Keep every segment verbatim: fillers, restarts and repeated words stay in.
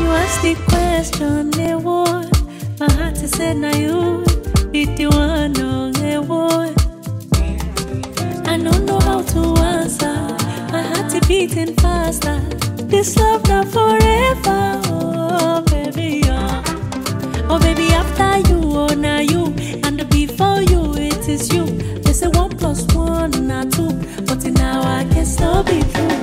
ask the question, they would. My heart is said, now you be the one, no, they would. I don't know how to answer. My heart is beating faster. This love not forever, oh baby, oh. Oh baby, after you, oh now you, and before you, it is you. They say one plus one, not two, but now I can still be true.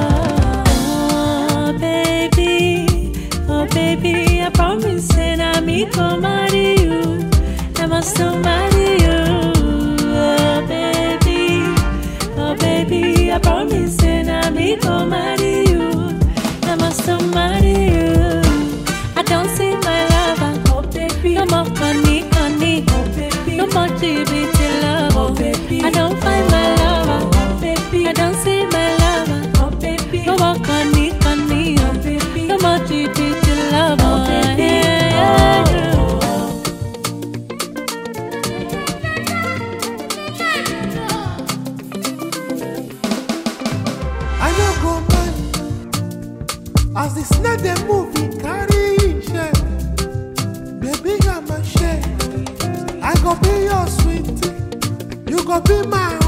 Oh baby, oh baby, I promise and I me come marry you. I must still marry you. Oh baby, oh baby, I promise and I me come marry you. I must still marry you. I don't see my lover, oh baby. No more money, money, oh baby. No more G B T love, oh baby. I don't find my lover, oh baby. I don't see my lover, oh baby. No more money, money, oh baby. No more G B T love, oh baby. Yeah, yeah, yeah. I don't go mad as the snake the movie carry share. Baby, you're my share. I go be your sweetie, you go be my